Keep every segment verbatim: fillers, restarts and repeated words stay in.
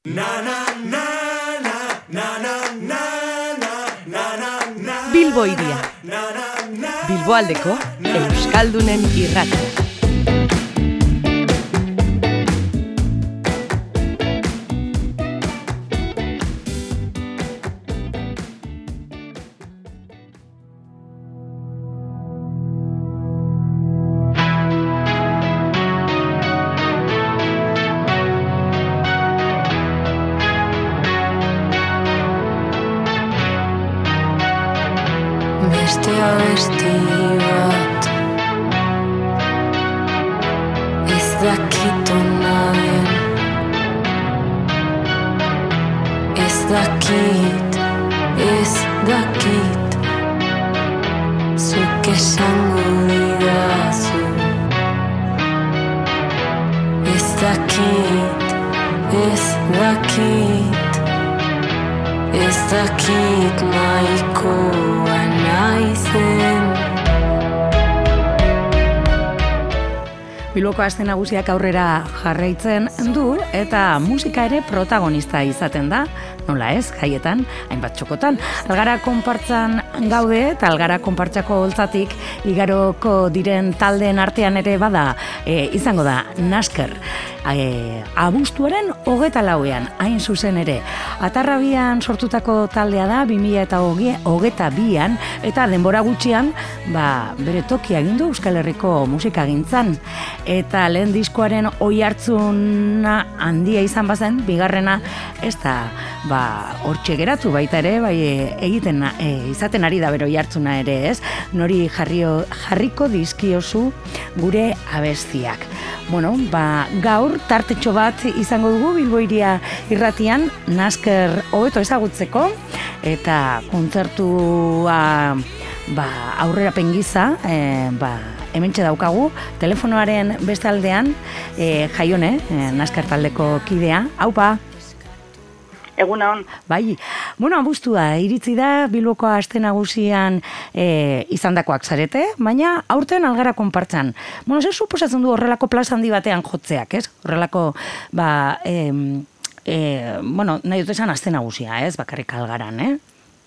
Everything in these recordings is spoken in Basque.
Bilbo Hiria, Bilboaldeko Euskaldunen irratia. Beste abesti bat ez dakit ona den, ez dakit, ez dakit, zuk esango didazu. Ez dakit, ez dakit, ez dakit nahikoa naizen. Bilboko aste nagusiak aurrera jarraitzen du eta musika ere protagonista izaten da, nola ez, jaietan, hainbat txokotan. Algara konpartzan gaude eta Algara konpartzako holtzatik igaroko diren taldeen artean ere bada e, izango da Nasker. E, abuztuaren hogeta lauean, hain zuzen ere. Atarrabian sortutako taldea da, bi mila hogeta bian, eta denbora gutxian, ba, bere tokia egin du Euskal Herriko musikagintzan. Eta lehen diskoaren oihartzuna handia izan bazen, bigarrena ez da ba, hortxe geratu baita ere, bai egiten e, izaten ari da bere oihartzuna ere, ez? Nori jarrio, jarriko dizkiozu gure abestiak. Bueno, ba, gaur tartetxo bat izango dugu Bilbo Hiria irratian Nasker hobeto ezagutzeko eta kontzertua ba, aurrerapen gisa e, ba, hementxe daukagu telefonoaren beste aldean e, Jaione, e, Nasker taldeko kidea. Aupa! Eguna hon. Bai, bueno, abuztua iritsi da Bilboko aste nagusian e, izandakoak zarete, baina aurten Algara konpartzan. Bueno, zer suposatzen du horrelako plaza handi batean jotzeak, ez? Horrelako, ba, e, e, bueno, nahi dut esan aste nagusia, ez? Bakarrik Algaran, eh?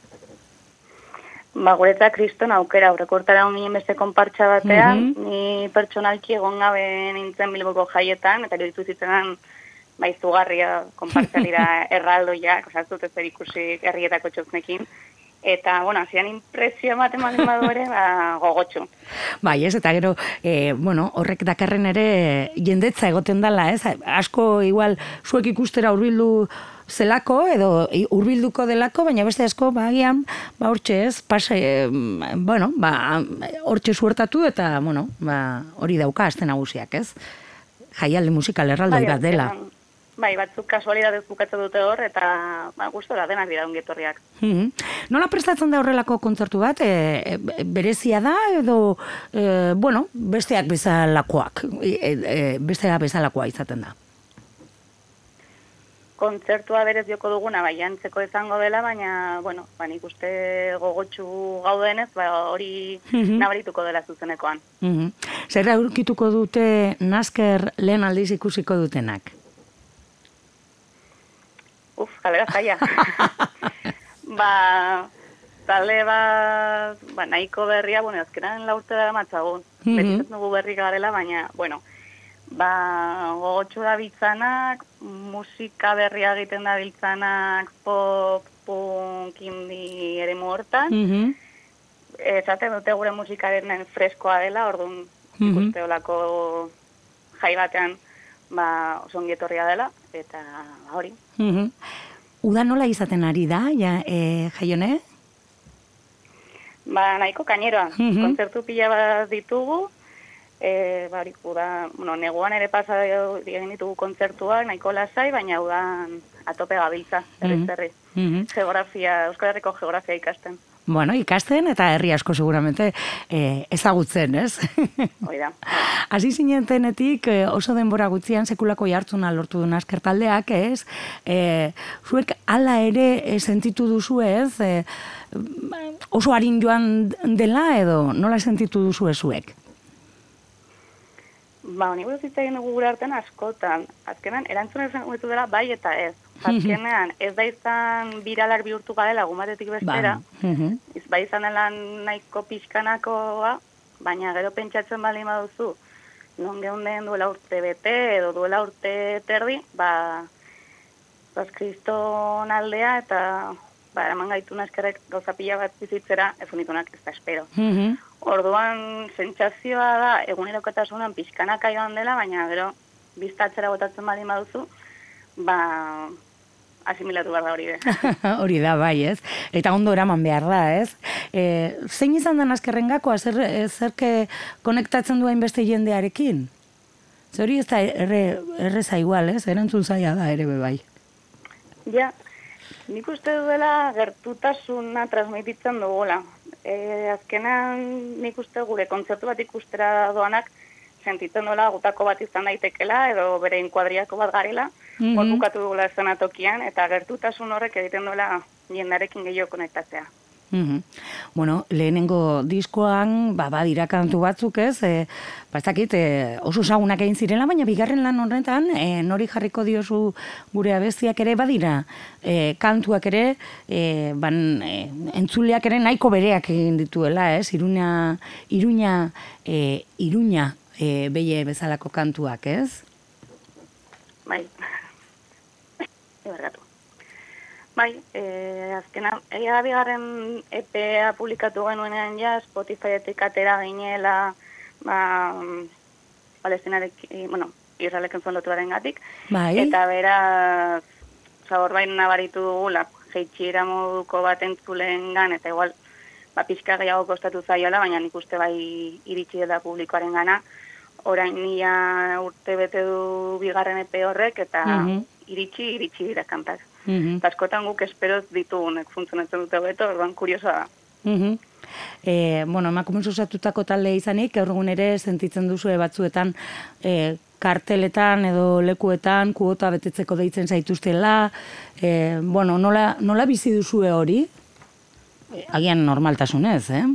Ba, guretzak kriston aukera, aurrekortara honien beste konpartza batean, mm-hmm. Ni pertsonalki egon gabe nintzen Bilboko jaietan, eta iruditu zitzenan ba, izugarria konpartzalira erraldoiak, oza, ez dut ez ikusi herrietako txoznekin. Eta, bueno, zian impresio ematen baldin badu ere, ba, gogotxo. Bai, ez, eta gero, e, bueno, horrek dakarren ere jendetza egoten dela, ez? Asko, igual, zuek ikustera hurbildu zelako, edo hurbilduko delako, baina beste asko, ba, agian, ba, hortxe ez, pase, bueno, ba, hortxe suertatu, eta, bueno, ba, hori dauka aste nagusiak, ez? Jaialdi musikal erraldoi bat dela. Bai, batzuk kasualidadez bukatzen dute hor, eta ba, gustora denak dira ongetorriak. Mm-hmm. Nola prestatzen da horrelako kontzertu bat? E, e, berezia da, edo, e, bueno, besteak bezalakoak, e, e, besteak bezalakoa izaten da? Kontzertua berez joko duguna, bai, antzeko izango dela, baina, bueno, ba, nik uste gogotsu gaudenez, ba, hori mm-hmm. nabarituko dela zuzenekoan. Mm-hmm. Zer aurkituko dute Nasker lehen aldiz ikusiko dutenak? Uf, galera zaila. ba, talde bat, ba, nahiko berria, bueno, azkenan laurte dara matzagun. Mm-hmm. Betitzen dugu berri garela, baina, bueno, ba, gogotxu da bitzanak, musika berria egiten da biltzanak, pop, punk, indie ere hortan. Mm-hmm. Ezaten dute gure musikaren freskoa dela, orduan mm-hmm. ikuste olako jai batean, ba, oso ongietorria dela, eta hori. Mm-hmm. Uda nola izaten ari da, ja, e, Jaione? Ba, nahiko kaineroa. Mm-hmm. Kontzertu pila bat ditugu, e, ba, hori, uda, bueno, neguan ere pasa egin ditugu kontzertuak, nahiko lasai, baina udan atope gabiltza, herriz herri. Mm-hmm. Geografia, Euskal Herriko geografia ikasten. Bueno, ikasten eta herri asko seguramente eh, ezagutzen, ez? Hoi da. Hasi zinentenetik eh, oso denbora gutxian sekulako jartzuna lortu du Nasker taldeak, ez? Eh, zuek hala ere eh, sentitu duzu, ez? Eh, oso harin joan dela edo nola sentitu duzu zuek? Ba, honi buruz hitz egin dugu gure artean askotan. Azkenan, erantzuna esan guetu dela bai eta ez. azkenean ez da izan biralar bihurtu garela egun batetik bestera, ez bai izan dela nahiko pixkanakoa, baina gero pentsatzen bali baduzu, non geunden duela urte bete edo duela urte terdi, ba, bas kriston aldea eta ba, eraman gaitun askerrek gauza pila bat bizitzera, ez unitunak ez da espero. Orduan, sentsazioa da, egunerokotasunan pixkanaka joan dela, baina gero biztatzera botatzen bali baduzu, ba, asimilatu behar da hori be. Hori da, bai, ez? Eta ondo eraman behar da, ez? E, zein izan den azkerren gakoa, zer, zerke konektatzen duen beste jendearekin? Zer hori ez da erre, erreza igual, ez? Erantzun zaila da ere bai. Ja, nik uste duela gertutasuna transmititzen dugula. E, azkenan nik uste gure kontzertu bat ikustera doanak sentitzen duela gutako bat izan daitekela edo bere inkuadriako bat garela, mm -hmm. bukatu dugula eszenatokian eta gertutasun horrek egiten duela jendarekin gehiago konektatzea. Mm -hmm. Bueno, lehenengo diskoan, ba, badira kantu batzuk ez, e, ba, ez dakit, e, oso zagunak egin zirela, baina bigarren lan horretan, e, nori jarriko diozu gure abestiak ere badira, e, kantuak ere, e, ban, e, entzuleak ere nahiko bereak egin dituela, ez, Iruña, Iruña, e, Iruña, e, beie bezalako kantuak, ez? Bai, ebargatu. Bai, eh, azkena, egia da bigarren E P A publikatu genuenean ja, Spotify-etik atera ginela, ba, palestinarekin, bueno, Israeleken zuen lotuaren gatik, bai. Eta beraz, zabor bain nabaritu dugula, jeitxiera moduko bat entzulen gan, eta igual, ba, pixka gehiago kostatu zaiola, baina nik uste bai iritsi dela publikoaren gana, orain nia urte bete du bigarren E P horrek, eta mm-hmm. iritsi, iritsi dira kantak. Mm-hmm. Eta askotan guk esperoz ditugunek funtzionatzen dute beto, orduan kuriosoa da. Mm-hmm. E, bueno, emakumen osatutako talde izanik, gaur egun ere sentitzen duzue batzuetan e, karteletan edo lekuetan kuota betetzeko deitzen zaituztela. E, bueno, nola, nola bizi duzue hori? E, agian normaltasunez, eh?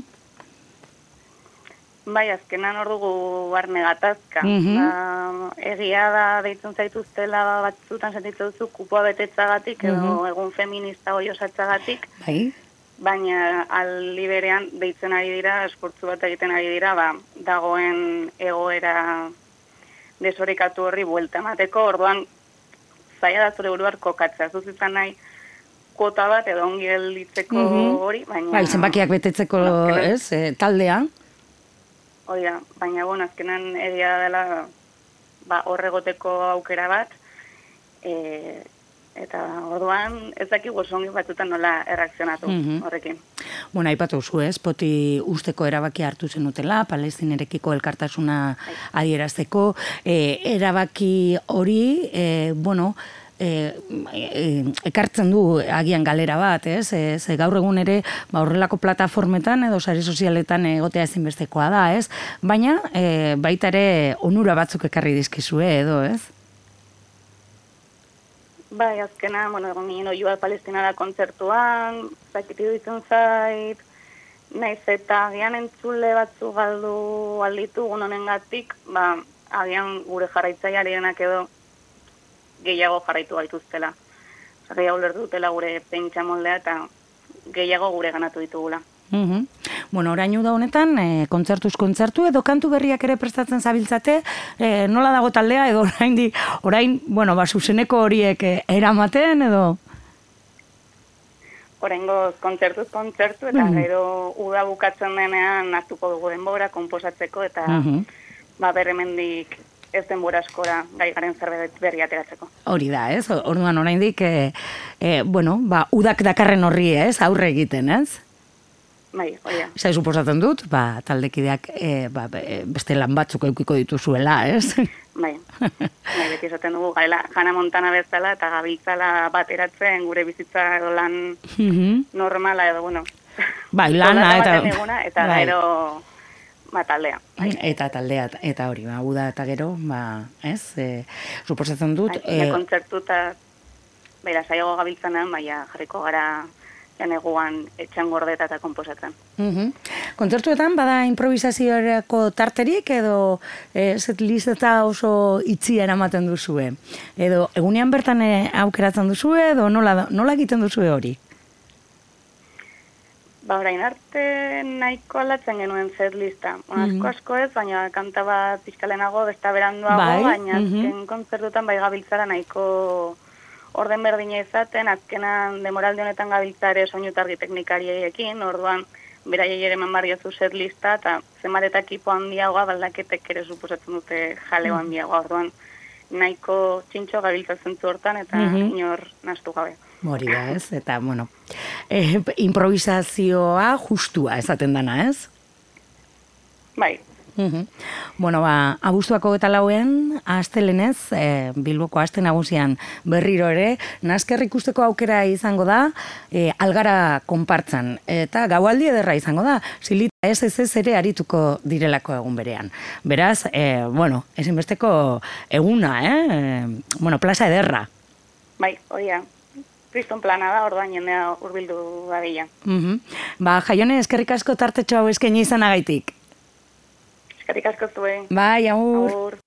Bai, azkenan hor dugu barne gatazka. Mm-hmm. Ba, egia da deitzen zaituztela batzutan sentitzen duzu kupoa betetzagatik edo mm-hmm. egun feminista hoi osatzagatik. Bai. Baina aldi berean deitzen ari dira, esportzu bat egiten ari dira, ba, dagoen egoera desorikatu horri buelta emateko, orduan zaila da zure buruar kokatzea. Zuz izan nahi kuota bat edo ongi gelditzeko mm-hmm. hori, baina... Bai, zenbakiak betetzeko, azkenan, ez, e, taldean. Hori da, baina bon, azkenan egia dela ba, horregoteko aukera bat, e, eta orduan ez dakik gozongi batzutan nola erreakzionatu mm-hmm. horrekin. Bueno, aipatu zu, ez, poti usteko erabaki hartu zenutela, palestinerekiko elkartasuna adierazteko, e, erabaki hori, e, bueno, E, e, ekartzen du agian galera bat, ez? E, ze gaur egun ere ba, horrelako plataformetan edo sare sozialetan egotea ezinbestekoa da, ez? Baina e, baita ere onura batzuk ekarri dizkizue edo, ez? Bai, azkena, bueno, egon ginen oioa Palestinara kontzertuan, zakitidu ditzen zait, naiz eta agian entzule batzu galdu alditugun honengatik, ba, agian gure jarraitzailearenak edo gehiago jarraitu gaituztela. Gehiago lertutela gure pentsa moldea eta gehiago gure ganatu ditugula. Mm-hmm. Bueno, orain da honetan, e, kontzertuz kontzertu edo kantu berriak ere prestatzen zabiltzate, e, nola dago taldea edo orain, di, orain bueno, ba, zuzeneko horiek e, eramaten edo? Oraingoz kontzertuz kontzertu eta mm-hmm. gero uda bukatzen denean hartuko dugu denbora konposatzeko eta mm-hmm. ba, berremendik ez denbora askora gai garen zerbait berri ateratzeko. Hori da, ez? Orduan oraindik e, e, bueno, ba, udak dakarren horri, ez? Aurre egiten, ez? Bai, hori da. Zai suposatzen dut, ba, taldekideak e, ba, beste lan batzuk eukiko dituzuela, ez? Bai, bai, beti esaten dugu, gaila, Jana Montana bezala eta gabiltzala bateratzen gure bizitza edo lan mm-hmm. normala edo, bueno. Bai, lana eta... Eguna, eta bai. Gero... Ba, taldea. Bai. Eta taldea, eta hori, ba, uda eta gero, ba, ez, e, suposatzen dut... Bai, e, kontzertu eta, bera, zaiago gabiltzanean, baina jarriko gara eneguan etxan gordeta eta komposatzen. Mhm. Kontzertuetan bada improvisaziorako tarterik edo e, setlist eta oso itzia eramaten duzue? Edo egunean bertan e, aukeratzen duzue edo nola, nola egiten duzue hori? Ba, orain arte nahiko aldatzen genuen setlista. Bueno, asko asko ez, baina kanta bat pixkalenago, besta beranduago, Bai, baina mhm. azken kontzertutan bai gabiltzara nahiko orden berdina izaten, azkenan demoralde honetan gabiltzare soinutargi teknikariekin, orduan beraiei ere eman barriozu setlista, eta zenbat eta ekipo handiagoa, baldaketek ere suposatzen dute jaleo handiagoa, orduan nahiko txintxo gabiltza zentzu hortan, eta Mhm. inor nastu gabe. Hori da, ez? Eta, bueno, eh, improvisazioa justua esaten dana, ez? Bai, Mhm. Bueno, ba, abuztuako eta lauen, astelenez, e, Bilboko aste nagusian berriro ere, nasker ikusteko aukera izango da, e, algara konpartzan. Eta gaualdi ederra izango da, Silita ez ez ez ere arituko direlako egun berean. Beraz, e, bueno, ezinbesteko eguna, eh? E, bueno, plaza ederra. bai, hori da. Kriston plana da, orduan jendea hurbildu dadila. Mhm. Ba, Jaione, eskerrik asko tartetxo hau eskaini izanagaitik. Eskerrik asko zuen. Bai, agur. Agur.